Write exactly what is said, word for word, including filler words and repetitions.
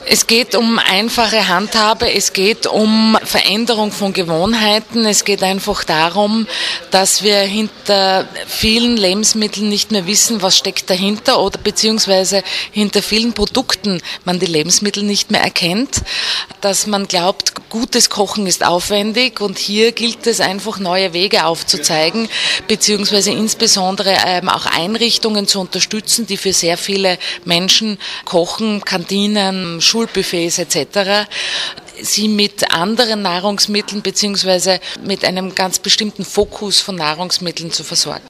Es geht um einfache Handhabe, es geht um Veränderung von Gewohnheiten, es geht einfach darum, dass wir hinter vielen Lebensmitteln nicht mehr wissen, was steckt dahinter oder beziehungsweise hinter vielen Produkten man die Lebensmittel nicht mehr erkennt, dass man glaubt, gutes Kochen ist aufwendig und hier gilt es einfach neue Wege aufzuzeigen, beziehungsweise insbesondere ähm, auch Einrichtungen zu unterstützen, die für sehr viele Menschen kochen, Kantinen, Schulbuffets et cetera, sie mit anderen Nahrungsmitteln beziehungsweise mit einem ganz bestimmten Fokus von Nahrungsmitteln zu versorgen.